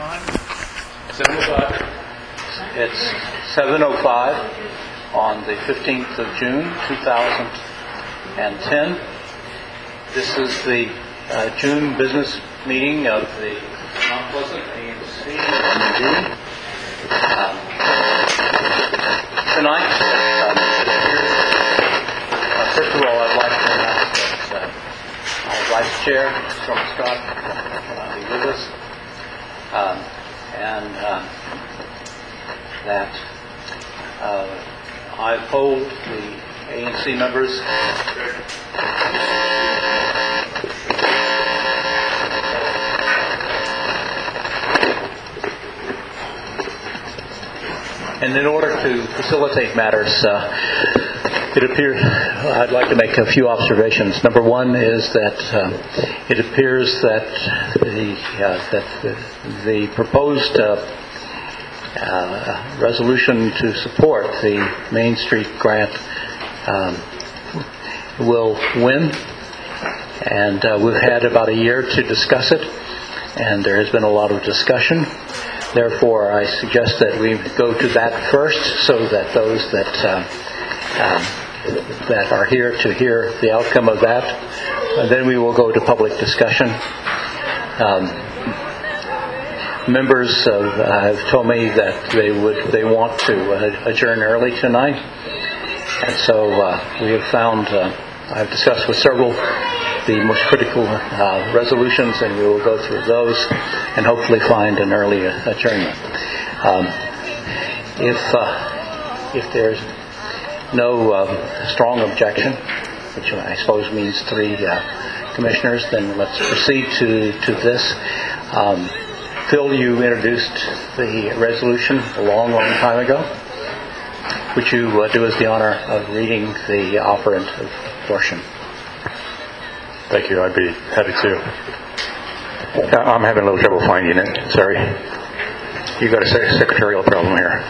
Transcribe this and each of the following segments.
time? 7:05. It's 7:05 on the 15th of June, 2010. This is the June business meeting of the Mount Pleasant ANC MD. Tonight, first of all, I'd like to announce that our Vice Chair, Storm Scott, will be with us, and that I polled the ANC members and in order to facilitate matters, it appears I'd like to make a few observations. Number one is that it appears that the proposed resolution to support the Main Street grant will win, and we've had about a year to discuss it, and there has been a lot of discussion. Therefore, I suggest that we go to that first, so that those that are here to hear the outcome of that, and then we will go to public discussion. Members have told me that they want to adjourn early tonight, and so we have found I've discussed with several the most critical resolutions, and we will go through those and hopefully find an early adjournment. If there's no strong objection, which I suppose means 3 commissioners, then let's proceed to this. Phil, you introduced the resolution a long time ago. Would you do us the honor of reading the operative portion? Thank you. I'd be happy to. I'm having a little trouble finding it. Sorry. You've got a secretarial problem here.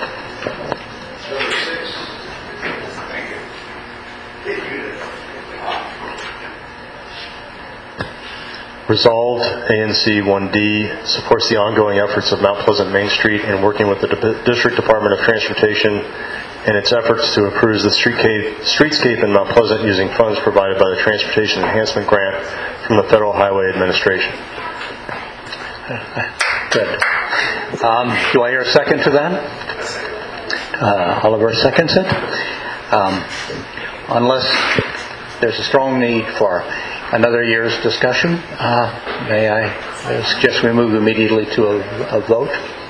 Resolved, ANC 1D supports the ongoing efforts of Mount Pleasant Main Street in working with the District Department of Transportation in its efforts to improve the streetscape in Mount Pleasant using funds provided by the Transportation Enhancement Grant from the Federal Highway Administration. Good. Do I hear a second to that? Oliver seconds it. Unless there's a strong need for another year's discussion, may I suggest we move immediately to a vote?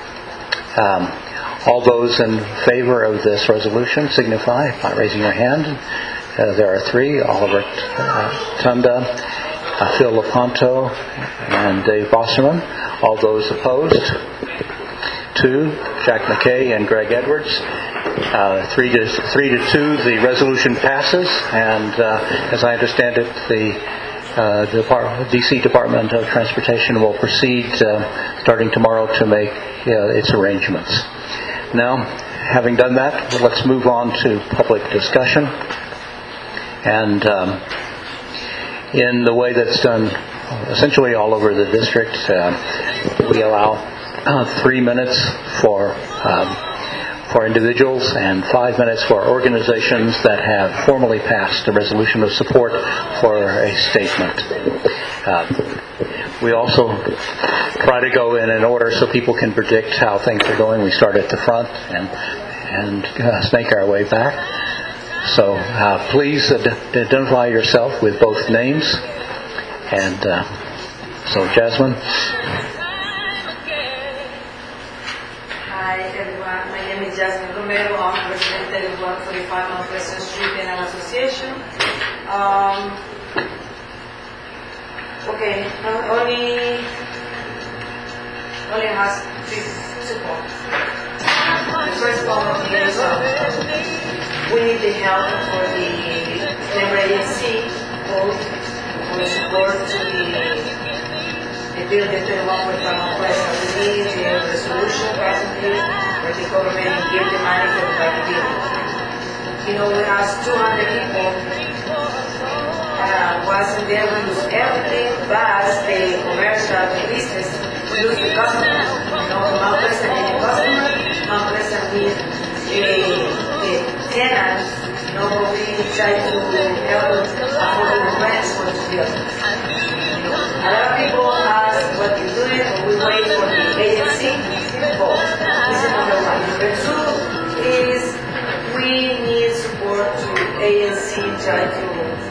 All those in favor of this resolution signify by raising your hand. There are 3: Oliver Tunda, Phil Lepanto, and Dave Bosserman. All those opposed? 2: Jack McKay and Greg Edwards. 3 to 2, the resolution passes, and as I understand it, the D.C. Department of Transportation will proceed starting tomorrow to make its arrangements. Now, having done that, let's move on to public discussion. And in the way that's done essentially all over the district, we allow 3 minutes for individuals and 5 minutes for organizations that have formally passed a resolution of support for a statement. We also try to go in an order so people can predict how things are going. We start at the front and snake our way back. So please identify yourself with both names. And so Jasmine. Hi everyone, my name is Jasmine Romero. I'm president of 145 Mount Pleasant Street Tenant Association. Okay, only has 3 support. The first one is we need the help for the member agency vote for support to the bill that 21.5 Mount Pleasant. We need the resolution presently where the government give the money for the bill. You know, we have 200 people wasn't there to lose everything, but the commercial business lose the customers. You know, try to help afford the rents for the buildings. A lot of people ask what you do it, or we wait for the agency. Both. This is number one. Number two is we need support to agency try to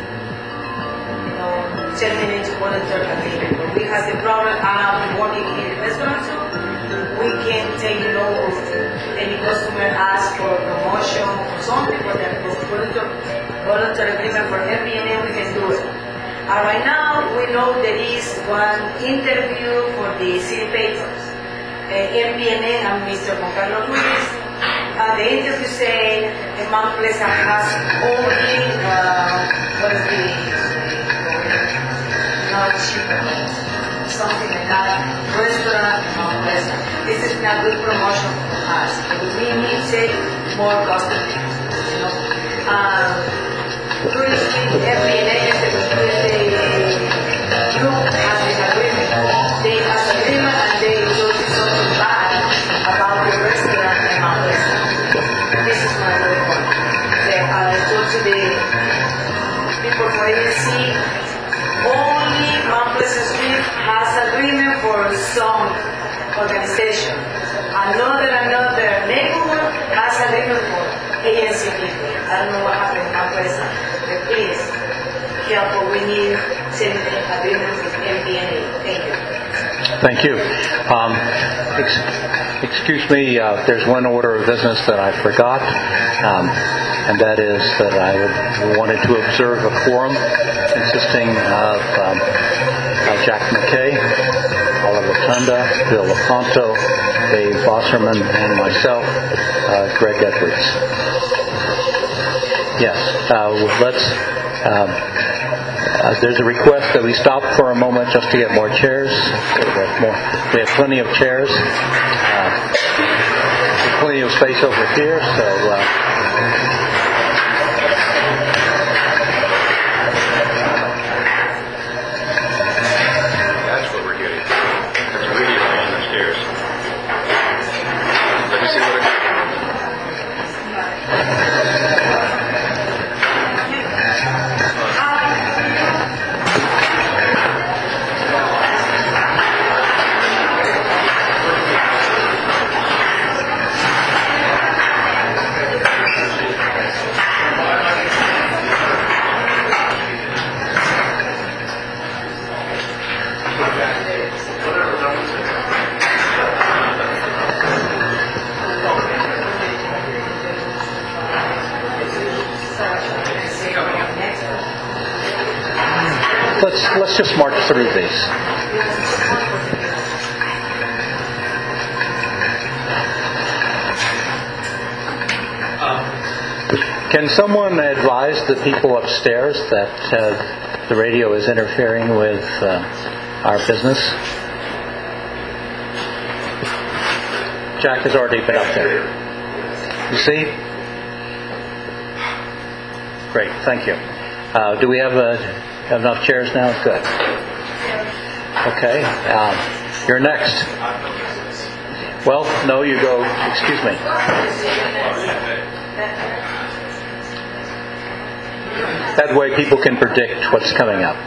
terminate voluntary agreement. When we have the problem, I'm working in the restaurant too. We can take note of any customer ask for promotion or something, but then voluntary agreement for MPNA, we can do it. Right now, we know there is one interview for the city papers. MPNA and Mr. Juan Carlos Luis. The interview say Mount Pleasant has only, what is the, not cheaper, something like that, restaurant in Mount Pleasant. This is not good promotion for us. We need to take more customers, you know. Previously, MPNA and the group has an agreement. They have an agreement and they do something bad about the restaurant in Mount Pleasant. This is my report. I told to the people for ANC, only Mount Pleasant Street has agreement for some organization. Another neighborhood has agreement for ANC people. I don't know what happened in Mount Pleasant. But please, help what we need, send an agreement with MPNA. Thank you. Thank you. Excuse me, there's one order of business that I forgot, and that is that I wanted to observe a quorum consisting of Jack McKay, Oliver Tunda, Phil LaPonto, Dave Bosserman, and myself, Greg Edwards. Yes, there's a request that we stop for a moment just to get more chairs. We have plenty of chairs. Plenty of space over here, so that's what we're getting. There's a radio on the stairs. Let me see what it is. let's just march through these. Can someone advise the people upstairs that the radio is interfering with our business? Jack has already been up there. You see? Great, thank you. Do we have enough chairs now? Good. Okay. You're next. Well, no, you go. Excuse me. That way people can predict what's coming up.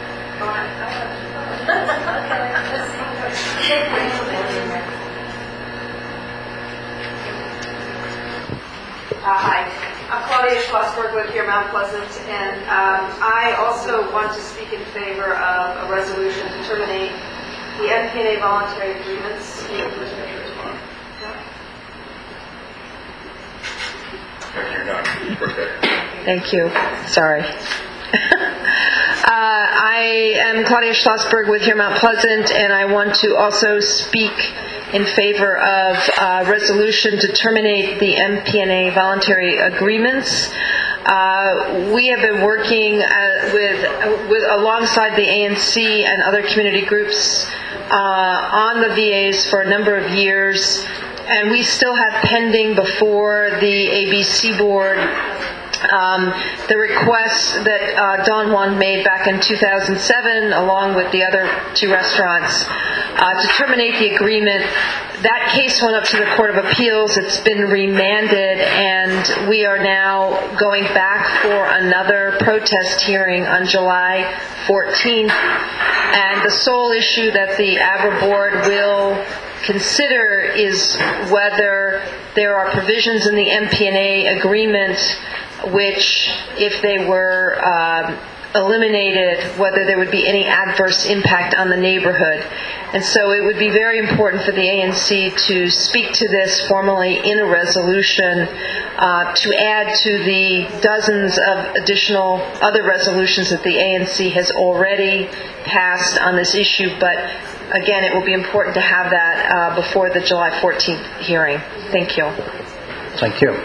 Hi, I'm Claudia Schlossberg with here, Mount Pleasant, and I also want to speak in favor of a resolution to terminate the MPNA voluntary agreements. You're not. Thank you. Sorry. I am Claudia Schlossberg with here, Mount Pleasant, and I want to also speak in favor of a resolution to terminate the MPNA voluntary agreements. We have been working with alongside the ANC and other community groups on the VAs for a number of years, and we still have pending before the ABC board the request that Don Juan made back in 2007, along with the other two restaurants, to terminate the agreement. That case went up to the Court of Appeals. It's been remanded, and we are now going back for another protest hearing on July 14th. And the sole issue that the ABRA board will consider is whether there are provisions in the MPNA agreement which, if they were eliminated, whether there would be any adverse impact on the neighborhood. And so it would be very important for the ANC to speak to this formally in a resolution, to add to the dozens of additional other resolutions that the ANC has already passed on this issue. But again, it will be important to have that before the July 14th hearing. Thank you. Thank you.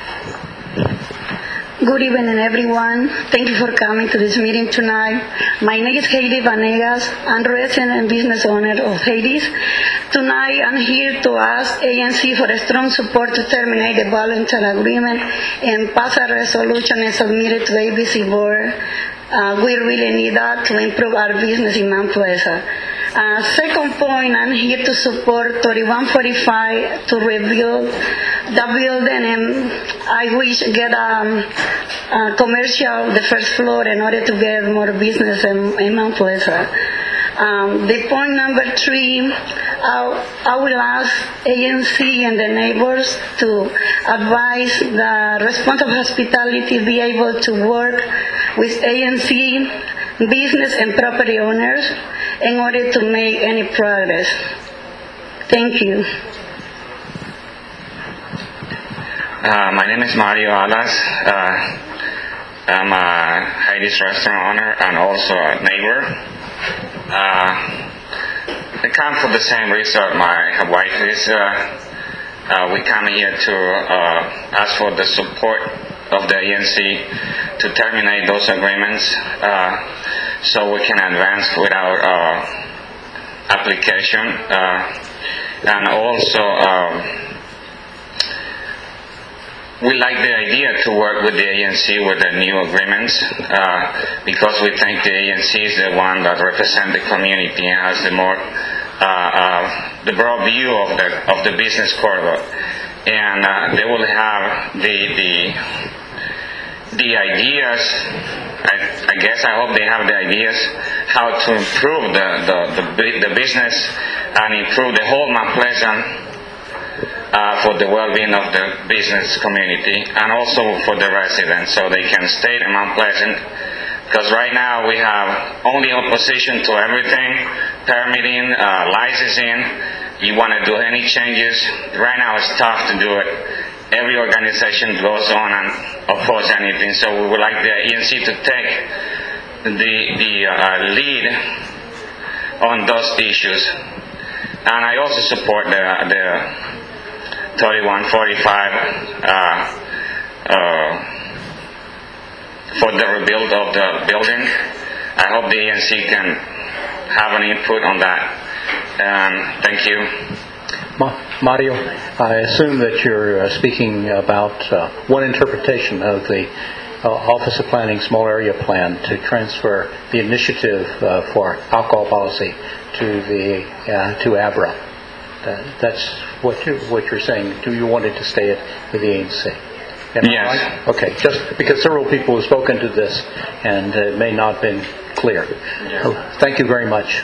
Good evening, everyone. Thank you for coming to this meeting tonight. My name is Heidi Vanegas. I'm resident and business owner of Heidi's. Tonight, I'm here to ask ANC for a strong support to terminate the voluntary agreement and pass a resolution and submit it to ABC board. We really need that to improve our business in Mount Pleasant. Second point, I'm here to support 3145 to rebuild the building, and I wish get a commercial the first floor in order to get more business in Mount Pleasant. The point number 3, I will ask ANC and the neighbors to advise the responsible hospitality be able to work with ANC, business and property owners in order to make any progress. Thank you. My name is Mario Alas. I'm a Heidi's restaurant owner and also a neighbor. I come for the same reason my wife is. We come here to ask for the support of the ANC to terminate those agreements so we can advance with our application. And also, we like the idea to work with the ANC with the new agreements because we think the ANC is the one that represents the community and has the more the broad view of the business corridor, and they will have the ideas. I guess I hope they have the ideas how to improve the business and improve the whole Mount Pleasant. For the well-being of the business community and also for the residents, so they can stay in Mount Pleasant. Because right now we have only opposition to everything, permitting, licensing. You want to do any changes, right now it's tough to do it. Every organization goes on and oppose anything. So we would like the ANC to take the lead on those issues. And I also support the 3145 for the rebuild of the building. I hope the ANC can have an input on that. Thank you. Mario, I assume that you're speaking about one interpretation of the Office of Planning Small Area Plan to transfer the initiative for alcohol policy to ABRA. That's what you're saying. Do you want it to stay with the ANC? Yes. Right? Okay. Just because several people have spoken to this and it may not have been clear. Yeah. Thank you very much.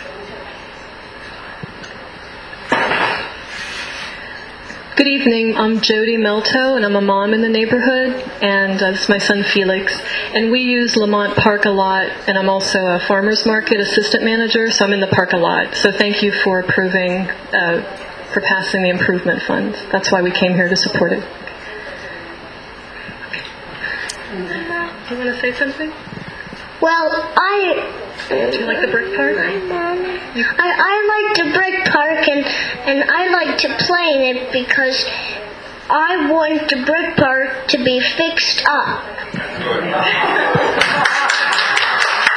Good evening. I'm Jody Melto, and I'm a mom in the neighborhood, and this is my son Felix. And we use Lamont Park a lot, and I'm also a farmer's market assistant manager, so I'm in the park a lot. So thank you for approving, for passing the improvement fund. That's why we came here to support it. Do you want to say something? Well, Do you like the brick park? I like the brick park, and I like to play in it because I want the brick park to be fixed up.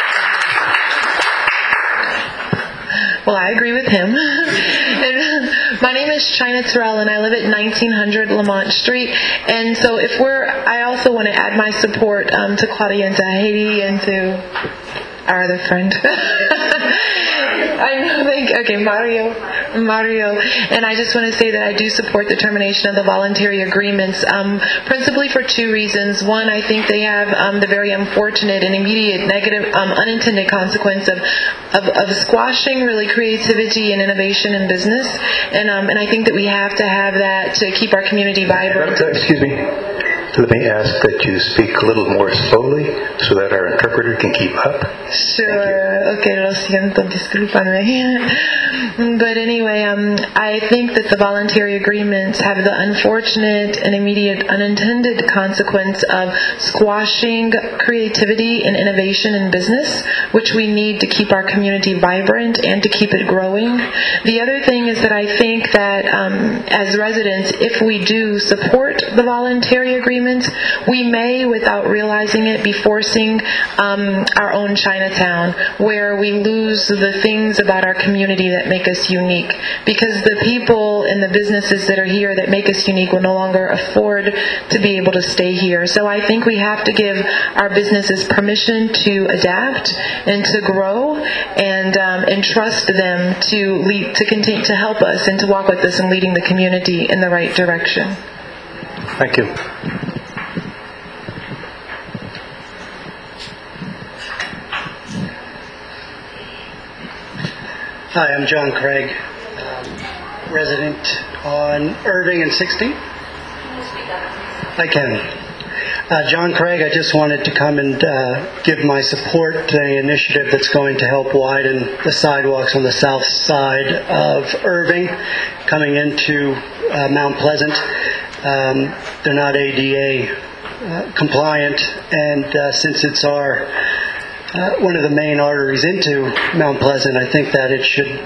Well, I agree with him. My name is China Terrell, and I live at 1900 Lamont Street. And so I also want to add my support to Claudia and to Haiti and to our other friend. Mario. And I just want to say that I do support the termination of the voluntary agreements, principally for two reasons. One, I think they have the very unfortunate and immediate negative unintended consequence of squashing really creativity and innovation in business. And I think that we have to have that to keep our community vibrant. Excuse me. Let me ask that you speak a little more slowly so that our interpreter can keep up. Sure. Okay, lo siento, discúlpame. But anyway, I think that the voluntary agreements have the unfortunate and immediate unintended consequence of squashing creativity and innovation in business, which we need to keep our community vibrant and to keep it growing. The other thing is that I think that as residents, if we do support the voluntary agreements, we may, without realizing it, be forcing our own Chinatown, where we lose the things about our community that make us unique. Because the people and the businesses that are here that make us unique will no longer afford to be able to stay here. So I think we have to give our businesses permission to adapt and to grow, and trust them to continue to help us and to walk with us in leading the community in the right direction. Thank you. Hi, I'm John Craig, resident on Irving and 60. I can. John Craig, I just wanted to come and give my support to the initiative that's going to help widen the sidewalks on the south side of Irving coming into Mount Pleasant. They're not ADA compliant, and since it's one of the main arteries into Mount Pleasant, I think that it should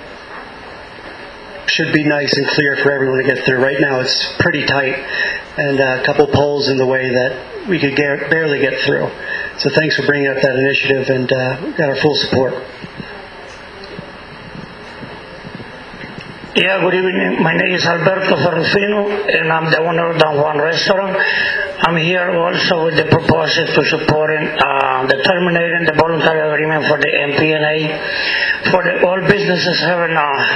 be nice and clear for everyone to get through. Right now it's pretty tight, and a couple poles in the way that we could barely get through. So thanks for bringing up that initiative, and got our full support. Yeah, good evening. My name is Alberto Ferrufino, and I'm the owner of Don Juan Restaurant. I'm here also with the proposal to supporting the terminating the voluntary agreement for the MPNA. For all businesses having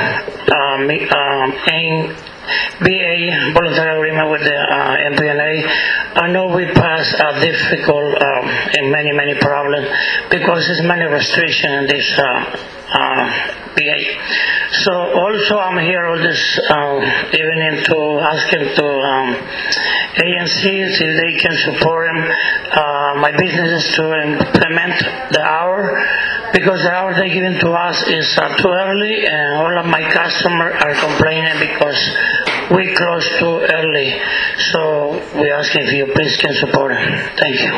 BA voluntary agreement with the MPNA, I know we pass a difficult and many problems because there's many restrictions in this BA. So also I'm here all this evening to asking to agencies if they can support my businesses to implement the hour, because the hour they're giving to us is too early, and all of my customers are complaining because we close too early. So we ask if you please can support it. Thank you.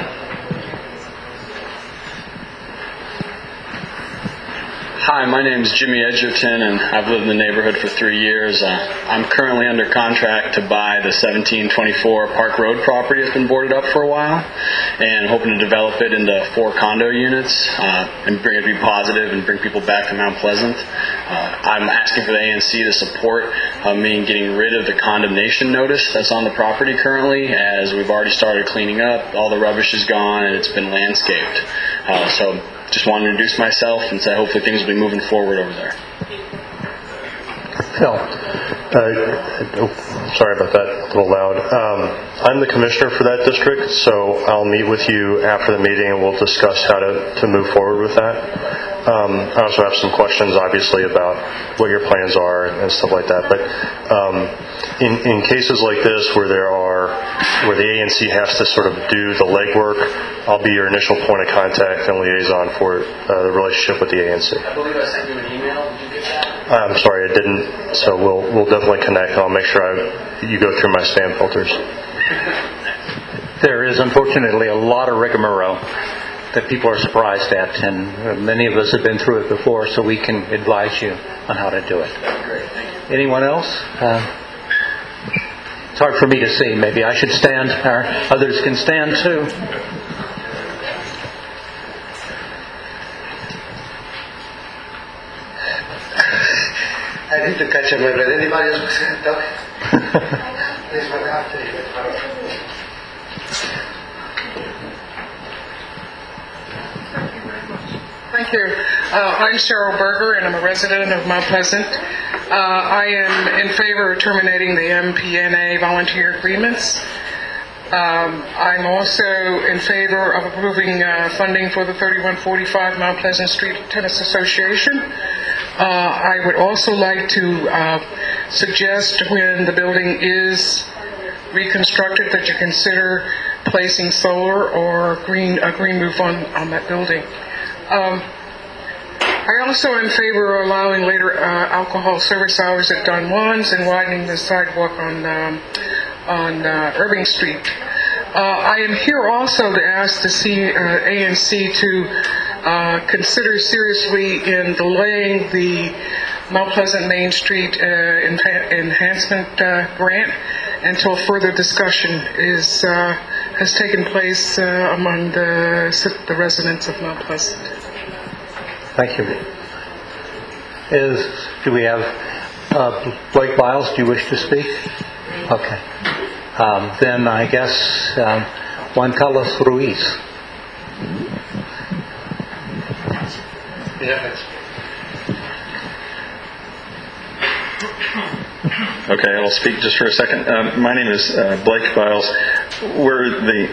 Hi, my name is Jimmy Edgerton, and I've lived in the neighborhood for 3 years. I'm currently under contract to buy the 1724 Park Road property that's been boarded up for a while, and hoping to develop it into 4 condo units and bring it to be positive and bring people back to Mount Pleasant. I'm asking for the ANC to support me in getting rid of the condemnation notice that's on the property currently, as we've already started cleaning up. All the rubbish is gone and it's been landscaped. So just wanted to introduce myself and say hopefully things will be moving forward over there. Phil. Sorry about that, a little loud. I'm the commissioner for that district, so I'll meet with you after the meeting and we'll discuss how to move forward with that. I also have some questions, obviously, about what your plans are and stuff like that. But in cases like this where the ANC has to sort of do the legwork, I'll be your initial point of contact and liaison for the relationship with the ANC. I believe I sent you an email. Did you get that? I'm sorry, I didn't. So we'll definitely connect, and I'll make sure you go through my spam filters. There is unfortunately a lot of rigmarole that people are surprised at, and many of us have been through it before, so we can advise you on how to do it. Great, thank you. Anyone else? It's hard for me to see. Maybe I should stand, or others can stand too. I I need to catch up my breath. Anybody else was going to talk? This one after you. Thank you. I'm Cheryl Berger, and I'm a resident of Mount Pleasant. I am in favor of terminating the MPNA volunteer agreements. I'm also in favor of approving funding for the 3145 Mount Pleasant Street Tennis Association. I would also like to suggest when the building is reconstructed that you consider placing solar or a green roof on that building. I also am in favor of allowing later alcohol service hours at Don Juan's and widening the sidewalk on Irving Street. I am here also to ask the ANC to consider seriously in delaying the Mount Pleasant Main Street enhancement grant until further discussion has taken place among the residents of Mount Pleasant. Thank you. Do we have Blake Biles? Do you wish to speak? Okay. Then I guess Juan Carlos Ruiz. Okay, I'll speak just for a second. My name is Blake Biles. We're the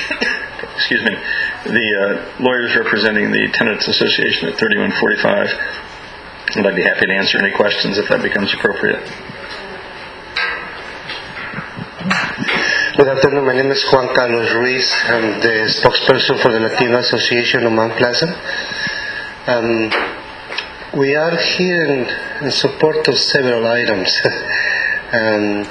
lawyers representing the Tenants Association at 3145. And I'd be happy to answer any questions if that becomes appropriate. Good afternoon. My name is Juan Carlos Ruiz. I'm the spokesperson for the Latino Association of Mount Pleasant. We are here in support of several items. And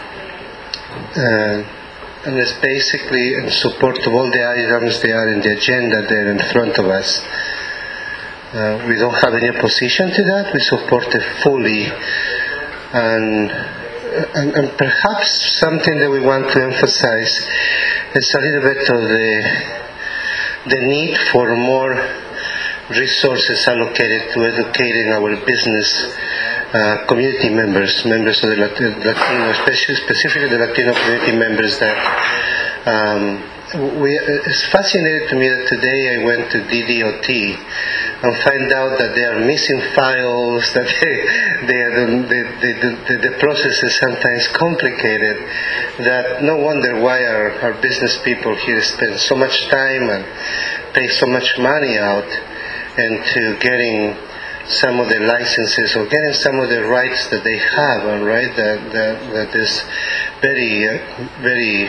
it's basically in support of all the items that are in the agenda there in front of us. We don't have any opposition to that. We support it fully. And perhaps something that we want to emphasize is a little bit of the need for more resources allocated to educating our business community members of the Latino, specifically the Latino community members that it's fascinating to me that today I went to DDOT and find out that they are missing files, that the process is sometimes complicated, that no wonder why our business people here spend so much time and pay so much money out into getting some of the licenses or getting some of the rights that they have, right? That is very, very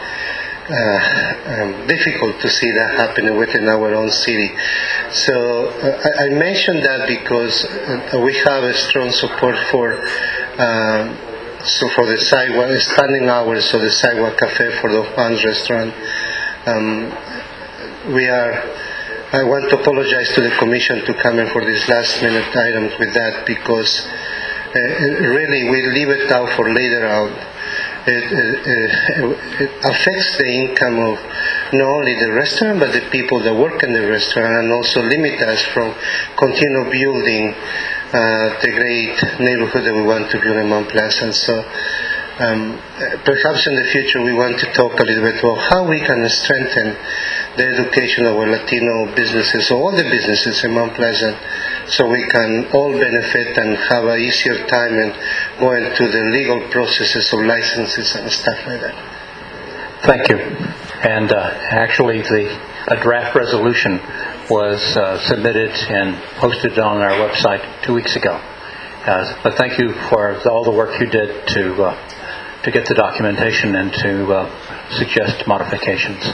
difficult to see that happening within our own city. So I mentioned that because we have a strong support for the sidewalk, expanding hours of the Sidewalk Cafe for the Juan's restaurant. I want to apologize to the Commission to come in for these last minute items with that because really we leave it out for later out. It affects the income of not only the restaurant but the people that work in the restaurant, and also limit us from continue building the great neighborhood that we want to build in Mount Pleasant. So perhaps in the future we want to talk a little bit about how we can strengthen the education of our Latino businesses, or all the businesses in Mount Pleasant, so we can all benefit and have an easier time in going through the legal processes of licenses and stuff like that. Thank you. And actually a draft resolution was submitted and posted on our website 2 weeks ago. But thank you for all the work you did to get the documentation and to suggest modifications.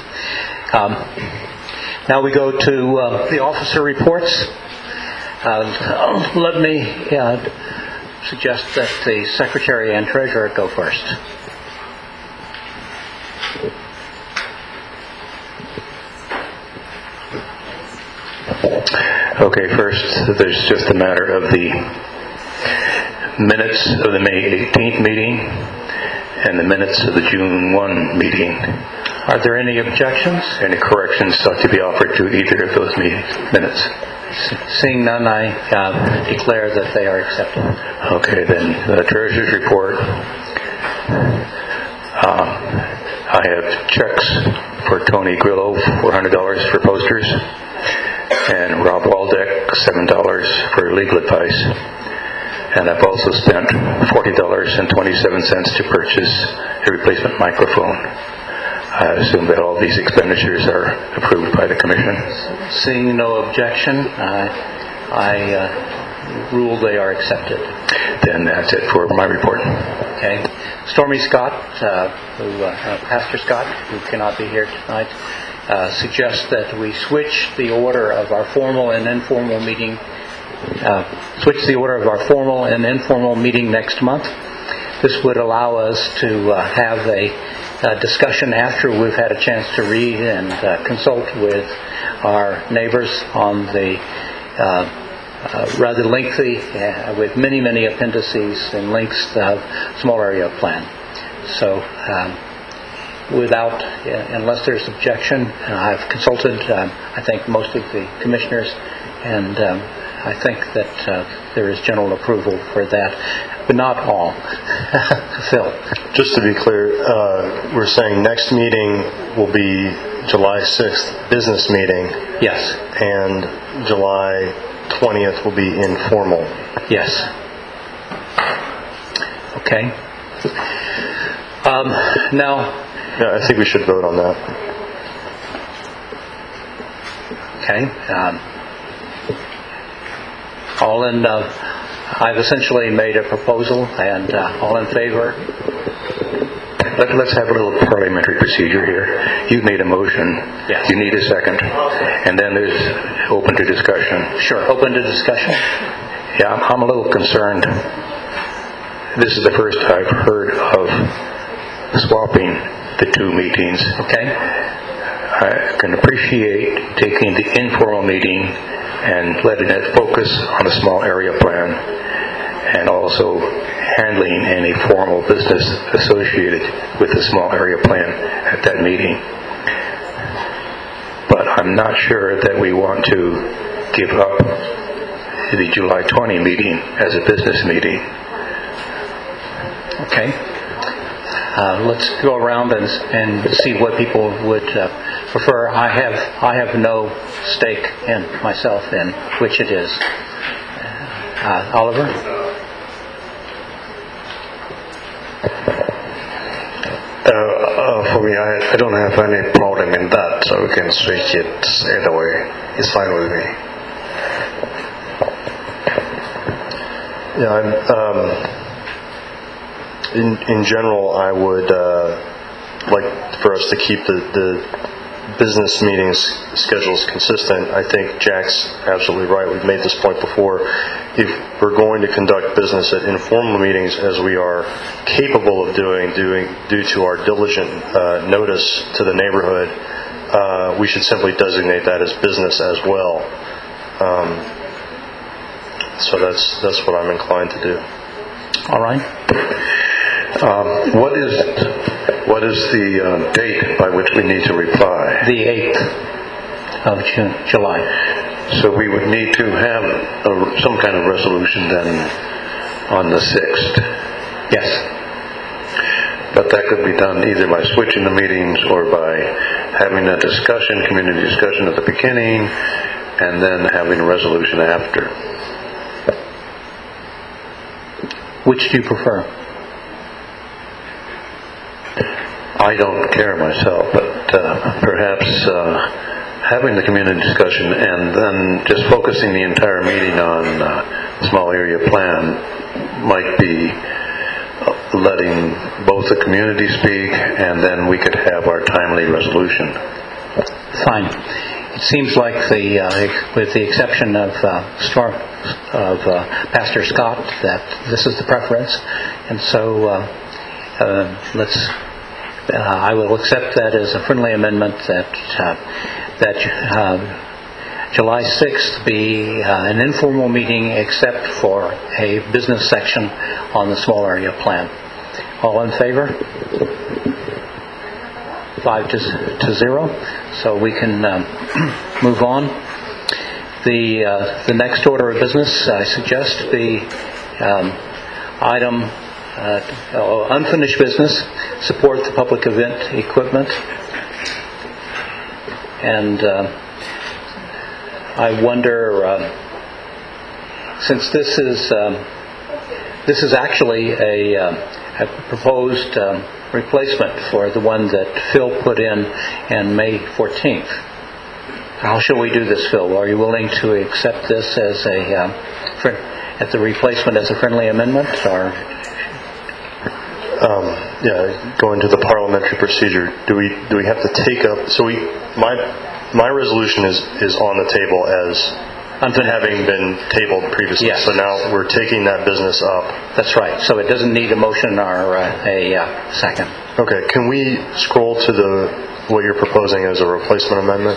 Now we go to the officer reports. Let me suggest that the Secretary and Treasurer go first. Okay, first, there's just a matter of the minutes of the May 18th meeting and the minutes of the June 1 meeting. Are there any objections? Any corrections sought to be offered to either of those minutes? Seeing none, I declare that they are accepted. Okay, then, the Treasurer's report. I have checks for Tony Grillo, $400 for posters, and Rob Waldeck, $7 for legal advice. And I've also spent $40.27 to purchase a replacement microphone. I assume that all these expenditures are approved by the Commission. Seeing no objection, I rule they are accepted. Then that's it for my report. Okay. Stormy Scott, Pastor Scott, who cannot be here tonight, suggests that we switch the order of our formal and informal meeting. Switch the order of our formal and informal meeting next month. This would allow us to have a discussion after we've had a chance to read and consult with our neighbors on the rather lengthy, with many appendices and links of small area plan. So unless there's objection, I've consulted, I think, most of the commissioners, and I think that there is general approval for that, but not all. Phil. Just to be clear, we're saying next meeting will be July 6th, business meeting. Yes. And July 20th will be informal. Yes. Okay. Now. Yeah, I think we should vote on that. Okay. I've essentially made a proposal, and all in favor? Let's have a little parliamentary procedure here. You've made a motion. Yes. You need a second. And then there's open to discussion. Sure. Open to discussion? Yeah, I'm a little concerned. This is the first I've heard of swapping the two meetings. Okay. I can appreciate taking the informal meeting and letting it focus on a small area plan, and also handling any formal business associated with the small area plan at that meeting. But I'm not sure that we want to give up the July 20 meeting as a business meeting. Okay. Let's go around and see what people would prefer. I have no stake in myself in which it is. Oliver? For me, I don't have any problem in that, so we can switch it either way. It's fine with me. Yeah, in general, I would like for us to keep the business meetings schedules consistent. I think Jack's absolutely right. We've made this point before. If we're going to conduct business at informal meetings, as we are capable of doing due to our diligent notice to the neighborhood, we should simply designate that as business as well. So that's what I'm inclined to do. All right. What is the date by which we need to reply? The 8th of July. So we would need to have some kind of resolution then on the 6th. Yes. But that could be done either by switching the meetings or by having a discussion, community discussion at the beginning, and then having a resolution after. Which do you prefer? I don't care myself, but perhaps having the community discussion and then just focusing the entire meeting on small area plan might be letting both the community speak, and then we could have our timely resolution. Fine. It seems like with the exception of Pastor Scott, that this is the preference, and so I will accept that as a friendly amendment that July 6th be an informal meeting except for a business section on the small area plan. All in favor? 5-0. So we can move on. The next order of business, I suggest, be item unfinished business, support the public event equipment. And I wonder, since this is actually a proposed replacement for the one that Phil put in May 14th. How shall we do this, Phil? Are you willing to accept this as the replacement as a friendly amendment, or? Going to the parliamentary procedure, do we have to take up? So my resolution is on the table as having been tabled previously. Yes. So now we're taking that business up. That's right. So it doesn't need a motion or a second. Okay. Can we scroll to what you're proposing as a replacement amendment?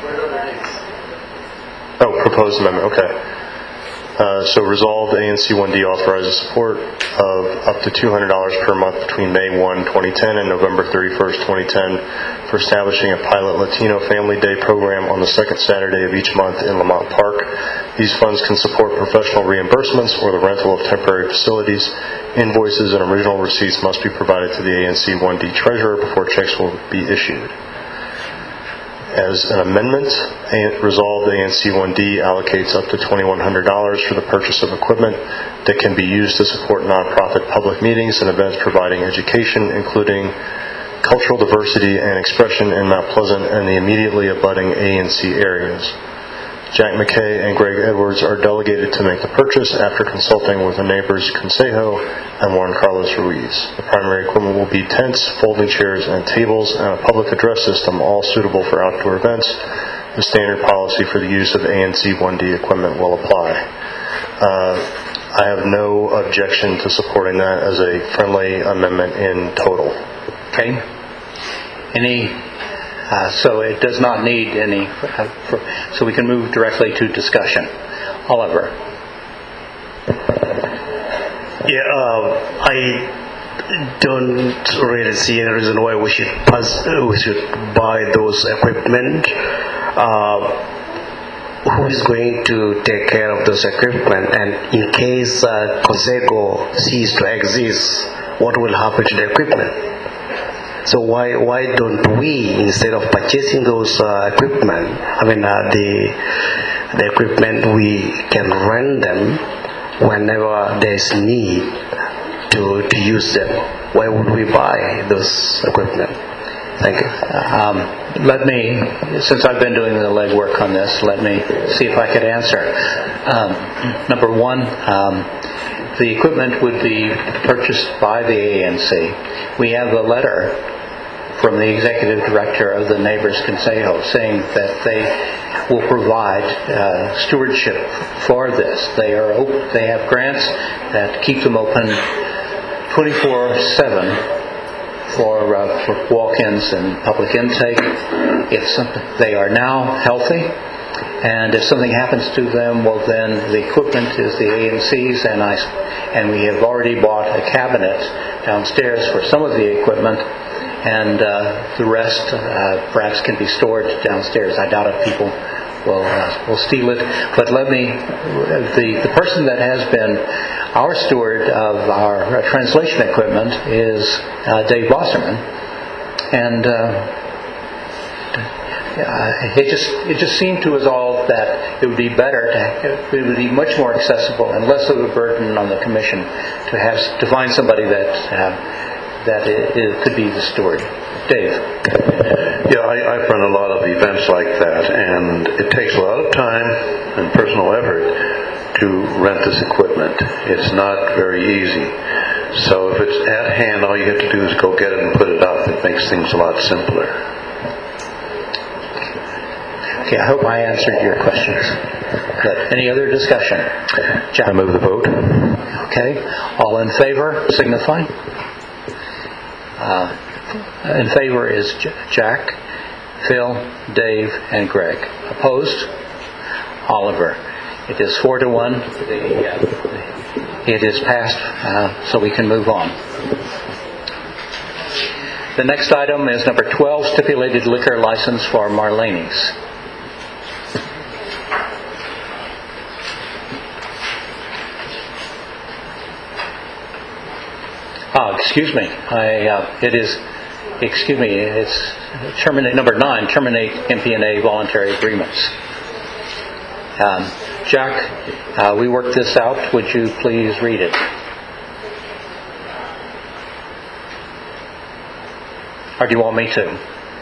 Oh, proposed amendment. Okay. So resolved, ANC 1D authorizes support of up to $200 per month between May 1, 2010 and November 31st, 2010 for establishing a pilot Latino Family Day program on the second Saturday of each month in Lamont Park. These funds can support professional reimbursements or the rental of temporary facilities. Invoices and original receipts must be provided to the ANC 1D treasurer before checks will be issued. As an amendment, resolved, ANC 1D allocates up to $2,100 for the purchase of equipment that can be used to support nonprofit public meetings and events providing education, including cultural diversity and expression in Mount Pleasant and the immediately abutting ANC areas. Jack McKay and Greg Edwards are delegated to make the purchase after consulting with the neighbors Consejo and Juan Carlos Ruiz. The primary equipment will be tents, folding chairs, and tables, and a public address system, all suitable for outdoor events. The standard policy for the use of ANC 1D equipment will apply. I have no objection to supporting that as a friendly amendment in total. Okay. So it does not need any, so we can move directly to discussion. Oliver. I don't really see any reason why we should buy those equipment. Who is going to take care of those equipment? And in case Consejo ceases to exist, what will happen to the equipment? So why don't we, instead of purchasing those equipment, the equipment, we can rent them whenever there is need to use them? Why would we buy those equipment? Thank you. Let me, since I've been doing the legwork on this, let me see if I could answer. Number one, the equipment would be purchased by the ANC. We have a letter from the executive director of the Neighbors Consejo saying that they will provide stewardship for this. They have grants that keep them open 24/7 for walk-ins and public intake. They are now healthy, and if something happens to them, well, then the equipment is the ANC's, and we have already bought a cabinet downstairs for some of the equipment, and the rest perhaps can be stored downstairs. I doubt if people will steal it. But the person that has been our steward of our translation equipment is Dave Bosserman, and it just seemed to us all that it would be better it would be much more accessible and less of a burden on the commission to find somebody that it could be the steward. Dave. Yeah, I've run a lot of events like that, and it takes a lot of time and personal effort to rent this equipment. It's not very easy. So if it's at hand, all you have to do is go get it and put it up. It makes things a lot simpler. Okay, I hope I answered your questions. Good. Any other discussion? Jack. I move the vote. Okay. All in favor, signify. In favor is Jack, Phil, Dave, and Greg. Opposed? Oliver. It is 4-1. It is passed, so we can move on. The next item is number 12, stipulated liquor license for Marleni's. excuse me. It's terminate number 9. Terminate MPNA voluntary agreements. Jack, we worked this out. Would you please read it? Or do you want me to?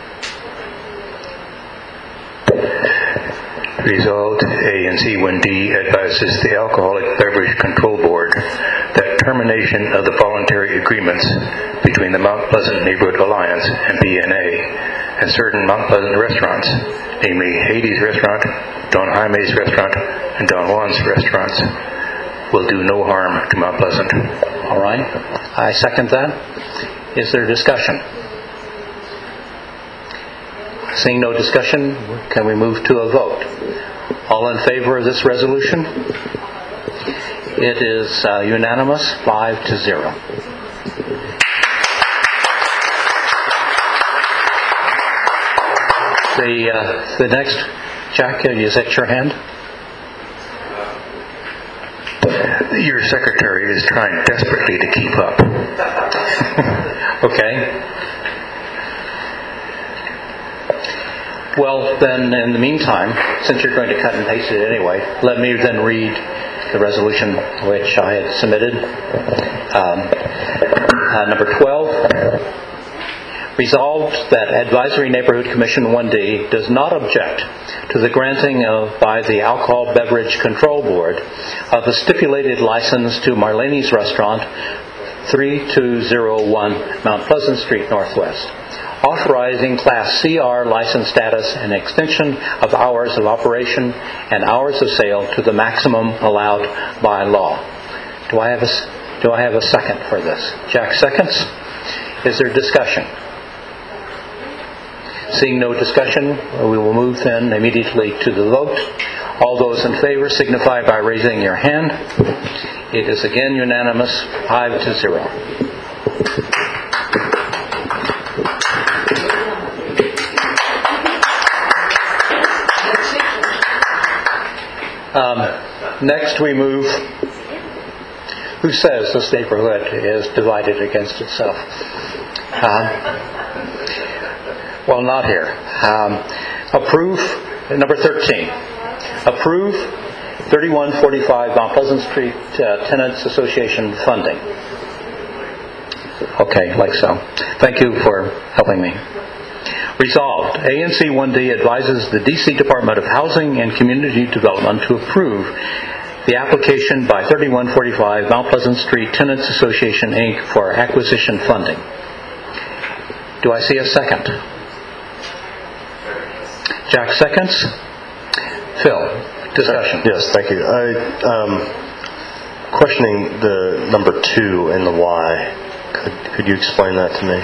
Resolved, A and C 1D advises the Alcoholic Beverage Control Board that termination of the voluntary agreements between the Mount Pleasant Neighborhood Alliance and MPNA and certain Mount Pleasant restaurants, namely Hades Restaurant, Don Jaime's Restaurant, and Don Juan's Restaurants, will do no harm to Mount Pleasant. All right. I second that. Is there discussion? Seeing no discussion, can we move to a vote? All in favor of this resolution? It is unanimous, 5-0. The next, Jack, is that your hand? Your secretary is trying desperately to keep up. Okay. Well, then, in the meantime, since you're going to cut and paste it anyway, let me then read the resolution which I had submitted. Number 12. Resolved that Advisory Neighborhood Commission 1D does not object to the granting by the Alcohol Beverage Control Board of the stipulated license to Marlene's Restaurant, 3201 Mount Pleasant Street Northwest, authorizing Class CR license status and extension of hours of operation and hours of sale to the maximum allowed by law. Do I have a second for this? Jack seconds. Is there discussion? Seeing no discussion, we will move then immediately to the vote. All those in favor signify by raising your hand. It is again unanimous, 5-0. Next we move. Who says this neighborhood is divided against itself? Well, not here. Approve, number 13. Approve 3145 Mount Pleasant Street Tenants Association funding. Okay, like so. Thank you for helping me. Resolved, ANC 1D advises the D.C. Department of Housing and Community Development to approve the application by 3145 Mount Pleasant Street Tenants Association, Inc. for acquisition funding. Do I see a second? Jack seconds. Phil, discussion. Yes, thank you. Questioning the number 2 and the why. Could you explain that to me?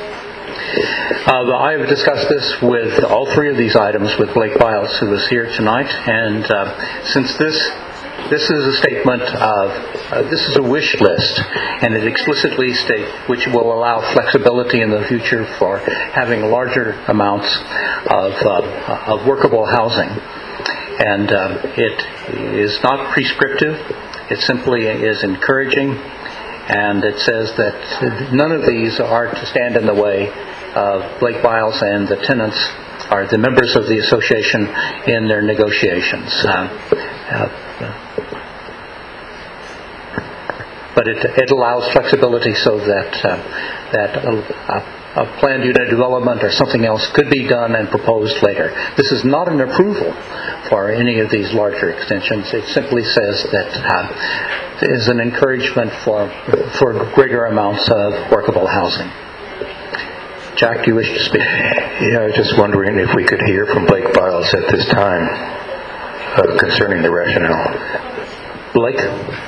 I have discussed this with all 3 of these items with Blake Biles, who is here tonight, and since this is a statement of, this is a wish list, and it explicitly states, which will allow flexibility in the future for having larger amounts of workable housing. And it is not prescriptive, it simply is encouraging, and it says that none of these are to stand in the way of Blake Biles and the tenants, or the members of the association, in their negotiations. But it allows flexibility so that a planned unit development or something else could be done and proposed later. This is not an approval for any of these larger extensions. It simply says that it is an encouragement for greater amounts of workable housing. Jack, do you wish to speak? Yeah, I was just wondering if we could hear from Blake Biles at this time concerning the rationale. Blake?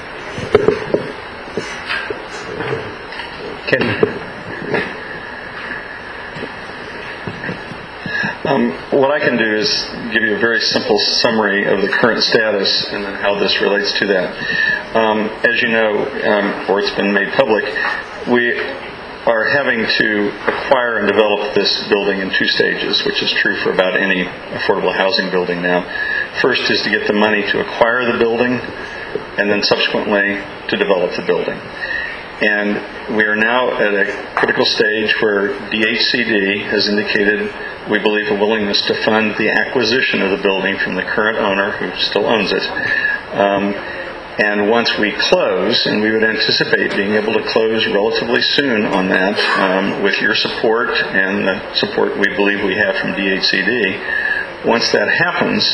What I can do is give you a very simple summary of the current status and then how this relates to that. As you know, or it's been made public, we are having to acquire and develop this building in 2 stages, which is true for about any affordable housing building now. First is to get the money to acquire the building, and then subsequently to develop the building. And we are now at a critical stage where DHCD has indicated, we believe, a willingness to fund the acquisition of the building from the current owner, who still owns it. And once we close, and we would anticipate being able to close relatively soon on that, with your support and the support we believe we have from DHCD, once that happens,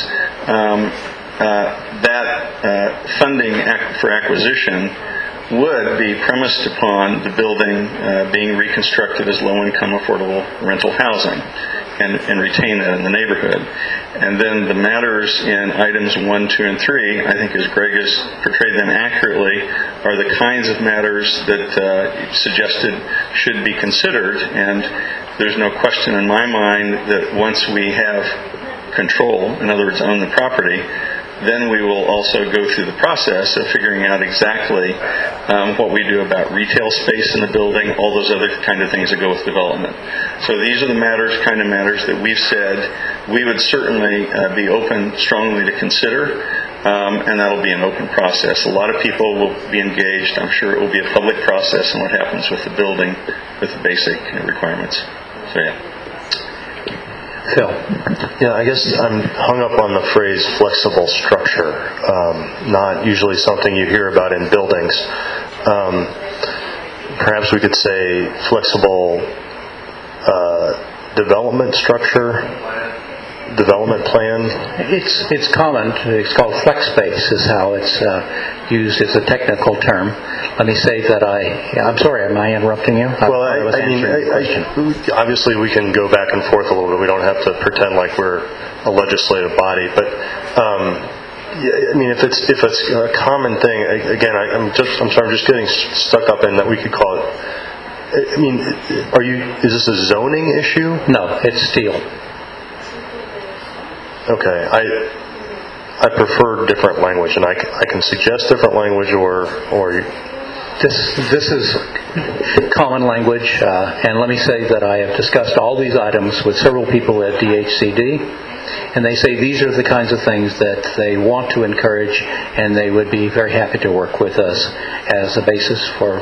that funding for acquisition would be premised upon the building being reconstructed as low-income affordable rental housing and retain that in the neighborhood. And then the matters in items 1, 2, and 3, I think as Greg has portrayed them accurately, are the kinds of matters that suggested should be considered. And there's no question in my mind that once we have control, in other words, own the property, then we will also go through the process of figuring out exactly what we do about retail space in the building, all those other kind of things that go with development. So these are the kind of matters that we've said we would certainly be open strongly to consider, and that'll be an open process. A lot of people will be engaged. I'm sure it will be a public process in what happens with the building, with the basic requirements. So yeah. Phil. Yeah, I guess I'm hung up on the phrase flexible structure, not usually something you hear about in buildings. Perhaps we could say flexible development structure, development plan. It's common. It's called flex space is how it's used as a technical term. Let me say that I'm sorry, am I interrupting you? Well, I mean, obviously we can go back and forth a little bit. We don't have to pretend like we're a legislative body, but I mean, if it's a common thing, again, I'm just getting stuck up in that we could call it. I mean, is this a zoning issue? No, it's steel. Okay, I prefer different language, and I can suggest different language, or this is common language, and let me say that I have discussed all these items with several people at DHCD, and they say these are the kinds of things that they want to encourage, and they would be very happy to work with us as a basis for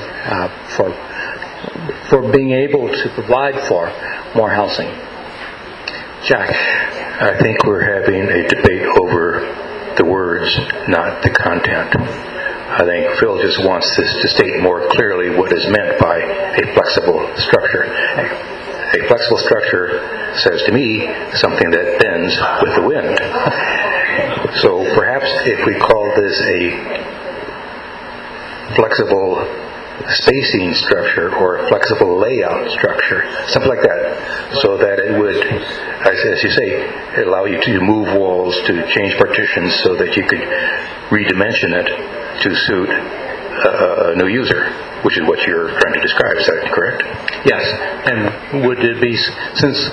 being able to provide for more housing. Jack. I think we're having a debate over the words, not the content. I think Phil just wants this to state more clearly what is meant by a flexible structure. A flexible structure says to me something that bends with the wind. So perhaps if we call this a flexible spacing structure or a flexible layout structure, something like that, so that it would, as you say, allow you to move walls, to change partitions so that you could redimension it to suit a new user, which is what you're trying to describe. Is that correct? Yes. And would it be, since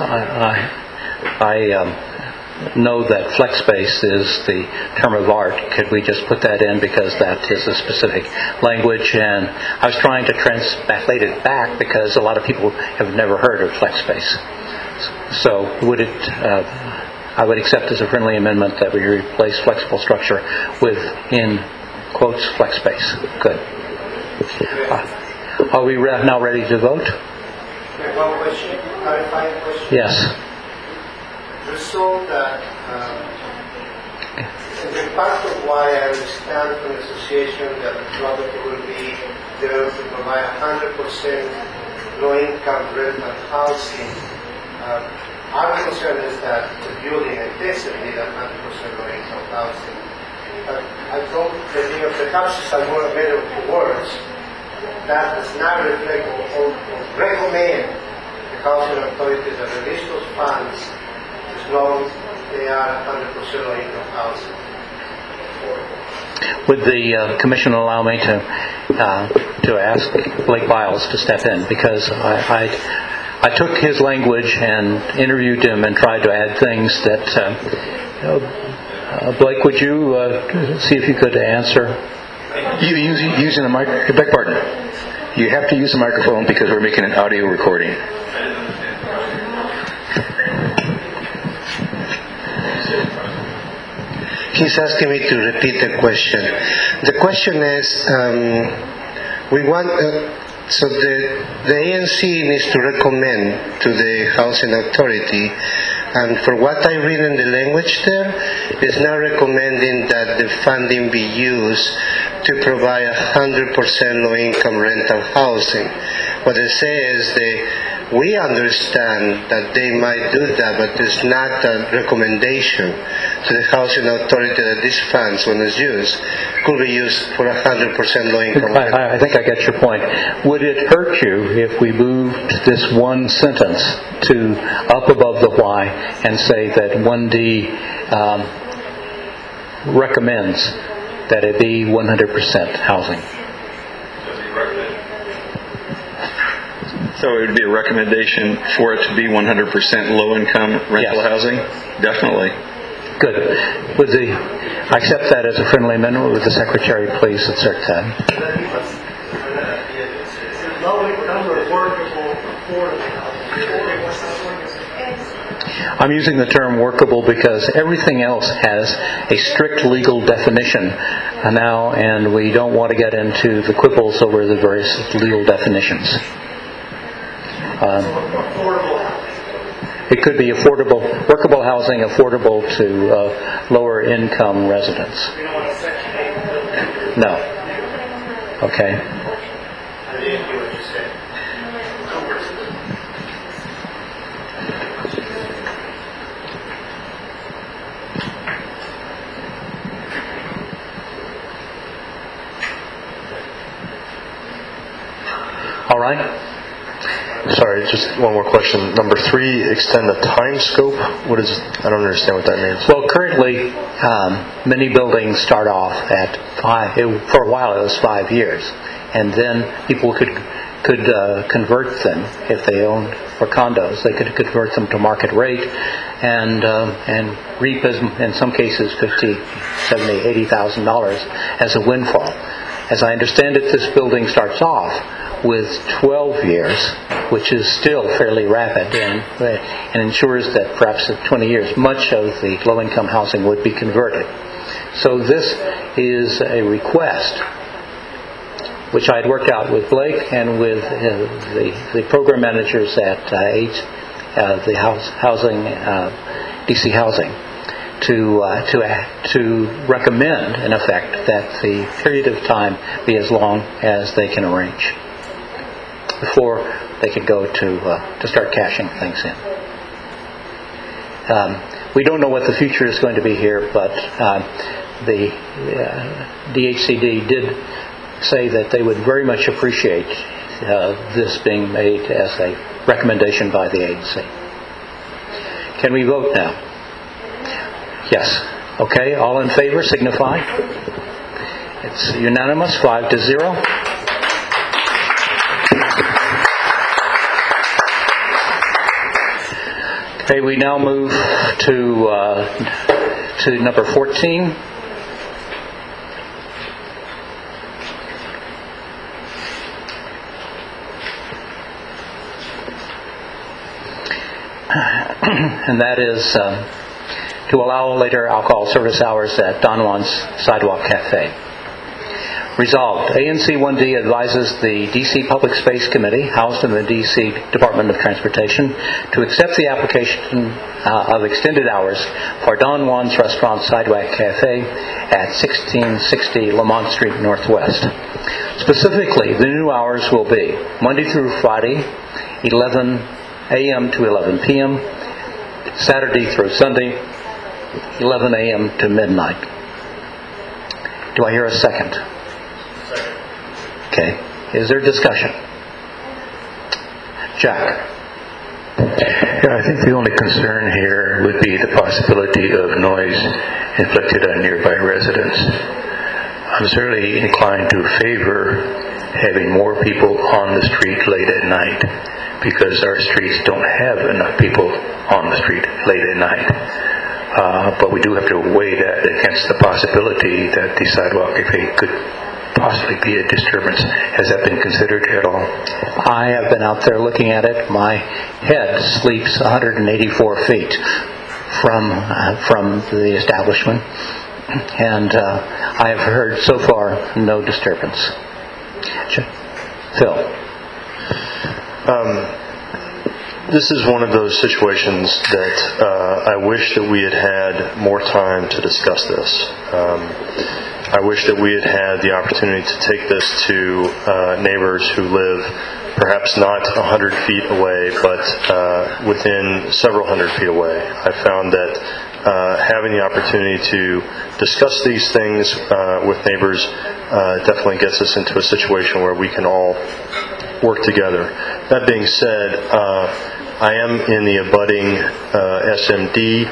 I know that flex space is the term of art, could we just put that in because that is a specific language? And I was trying to translate it back because a lot of people have never heard of flex space. So would it, I would accept as a friendly amendment that we replace flexible structure with, in quotes, flex space. Good. Are we now ready to vote? One question, clarifying question. Yes. Resolve that in part of why I understand from the association that the property will be there to provide 100% low-income rental housing. Our concern is that the building intensively that 100% low-income housing. But I don't think perhaps some more available words that does not reflect or recommend the housing authorities that release those funds as long as they are 100% low-income housing. Would the commission allow me to ask Blake Biles to step in, because I took his language and interviewed him and tried to add things that Blake, would you see if you could answer? Using a microphone. Beg pardon. You have to use a microphone because we're making an audio recording. He's asking me to repeat the question. The question is, we want So the ANC needs to recommend to the housing authority, and for what I read in the language there, it's not recommending that the funding be used to provide 100% low-income rental housing. What they say is we understand that they might do that, but it's not a recommendation to the housing authority that these funds, when it's used, could be used for 100% low-income rental. I think I get your point. Would it hurt you if we moved this one sentence to up above the Y and say that 1D recommends that it be 100% housing? So it would be a recommendation for it to be 100% low-income rental housing? Definitely. Good. I accept that as a friendly amendment. Would the Secretary please insert that? Low-income or workable, affordable. I'm using the term workable because everything else has a strict legal definition now, and we don't want to get into the quibbles over the various legal definitions. It could be affordable, workable housing, affordable to lower income residents. No. Okay. All right. Sorry, just one more question. Number 3, extend the time scope. What is? I don't understand what that means. Well, currently, many buildings start off at 5. For a while, it was 5 years, and then people could convert them if they owned for condos. They could convert them to market rate, and reap in some cases $50,000, $70,000, $80,000 as a windfall. As I understand it, this building starts off with 12 years, which is still fairly rapid, and ensures that perhaps in 20 years much of the low-income housing would be converted. So this is a request which I had worked out with Blake and with the program managers at the housing, DC Housing, to recommend, in effect, that the period of time be as long as they can arrange before they could go to start cashing things in. We don't know what the future is going to be here, but the DHCD did say that they would very much appreciate this being made as a recommendation by the agency. Can we vote now? Yes. Okay, all in favor signify. It's unanimous, 5-0. Okay, we now move to number 14. And that is to allow later alcohol service hours at Don Juan's Sidewalk Cafe. Resolved, ANC 1D advises the D.C. Public Space Committee, housed in the D.C. Department of Transportation, to accept the application of extended hours for Don Juan's Restaurant Sidewalk Cafe at 1660 Lamont Street Northwest. Specifically, the new hours will be Monday through Friday, 11 a.m. to 11 p.m., Saturday through Sunday, 11 a.m. to midnight. Do I hear a second? Okay. Is there discussion? Jack? Yeah, I think the only concern here would be the possibility of noise inflicted on nearby residents. I'm certainly inclined to favor having more people on the street late at night, because our streets don't have enough people on the street late at night. But we do have to weigh that against the possibility that the sidewalk cafe could possibly be a disturbance. Has that been considered at all? I have been out there looking at it. My head sleeps 184 feet from the establishment, and I have heard so far no disturbance. Phil? This is one of those situations that I wish that we had had more time to discuss this. I wish that we had had the opportunity to take this to neighbors who live perhaps not 100 feet away, but within several hundred feet away. I found that having the opportunity to discuss these things with neighbors definitely gets us into a situation where we can all work together. That being said, I am in the abutting SMD.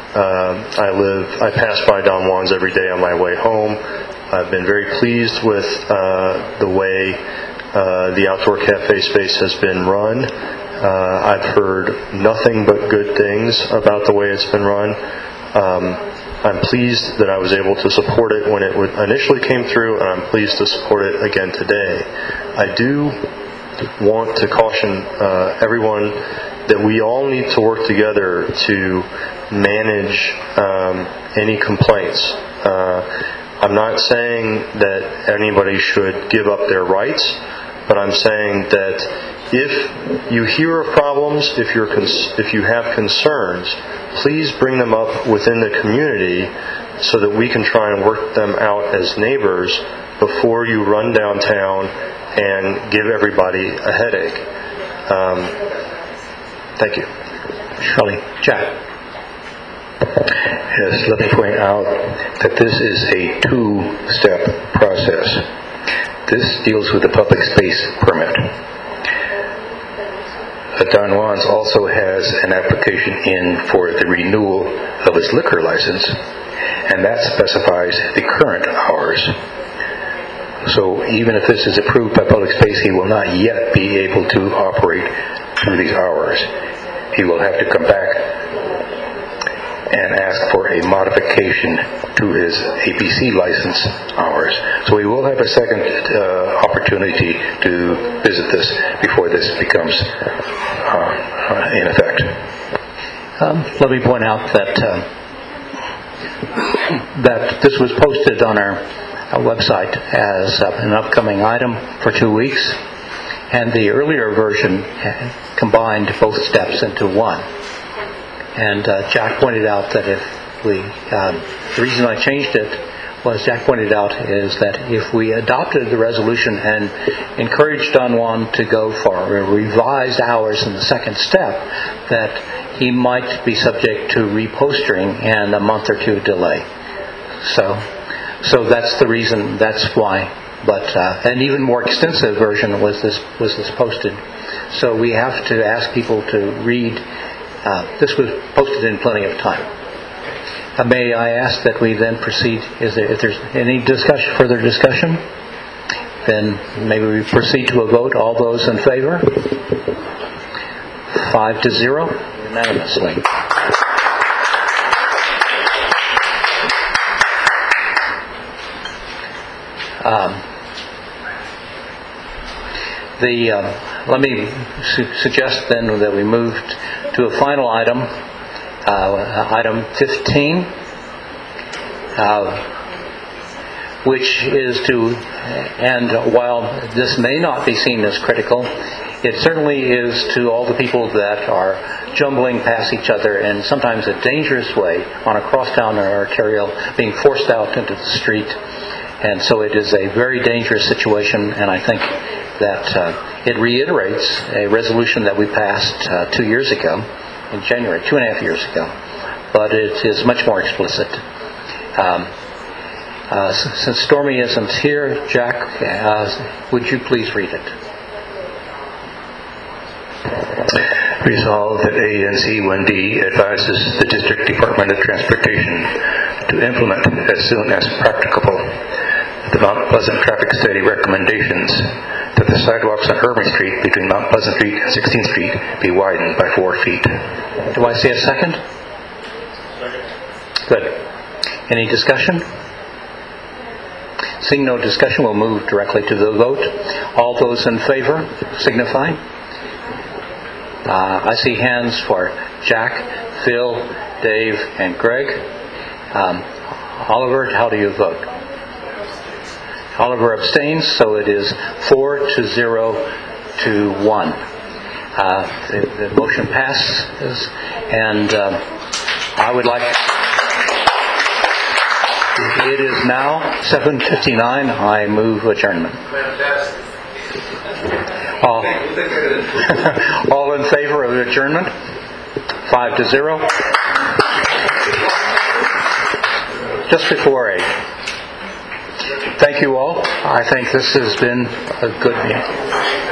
I pass by Don Juan's every day on my way home. I've been very pleased with the way the outdoor cafe space has been run. I've heard nothing but good things about the way it's been run. I'm pleased that I was able to support it when it initially came through, and I'm pleased to support it again today. I do want to caution everyone that we all need to work together to manage any complaints. I'm not saying that anybody should give up their rights, but I'm saying that if you hear of problems, if you have concerns, please bring them up within the community so that we can try and work them out as neighbors before you run downtown and give everybody a headache. Thank you. Shirley. Jack. Yes, let me point out that this is a two-step process. This deals with the public space permit. Don Juan's also has an application in for the renewal of his liquor license, and that specifies the current hours. So even if this is approved by public space, he will not yet be able to operate through these hours. He will have to come back and ask for a modification to his APC license hours. So we will have a second opportunity to visit this before this becomes in effect. Let me point out that that this was posted on our website as an upcoming item for 2 weeks, and the earlier version combined both steps into one. And Jack pointed out that if the reason I changed it was, Jack pointed out, is that if we adopted the resolution and encouraged Don Juan to go for revised hours in the second step, that he might be subject to repostering and a month or two delay. So that's the reason. That's why. But an even more extensive version was this posted. So we have to ask people to read. This was posted in plenty of time. May I ask that we then proceed? If there's any further discussion, then maybe we proceed to a vote. All those in favor? 5-0, unanimously. Let me suggest then that we move to a final item, item 15, which is to, and while this may not be seen as critical, it certainly is to all the people that are jumbling past each other in sometimes a dangerous way on a crosstown arterial, being forced out into the street. And so it is a very dangerous situation, and I think that it reiterates a resolution that we passed 2 years ago, in January, 2.5 years ago. But it is much more explicit. Since Stormy isn't here, Jack, would you please read it? Resolved that ANC-1D advises the District Department of Transportation to implement as soon as practicable the Mount Pleasant traffic study recommendations that the sidewalks on Irving Street between Mount Pleasant Street and 16th Street be widened by 4 feet. Do I see a second? Good. Any discussion? Seeing no discussion, we'll move directly to the vote. All those in favor signify. I see hands for Jack, Phil, Dave, and Greg. Oliver, how do you vote? Oliver abstains, so it is 4-0 to 1. The motion passes, and I would like... It is now 7:59. I move adjournment. All in favor of adjournment? 5-0. Just before 8. Thank you all. I think this has been a good meeting.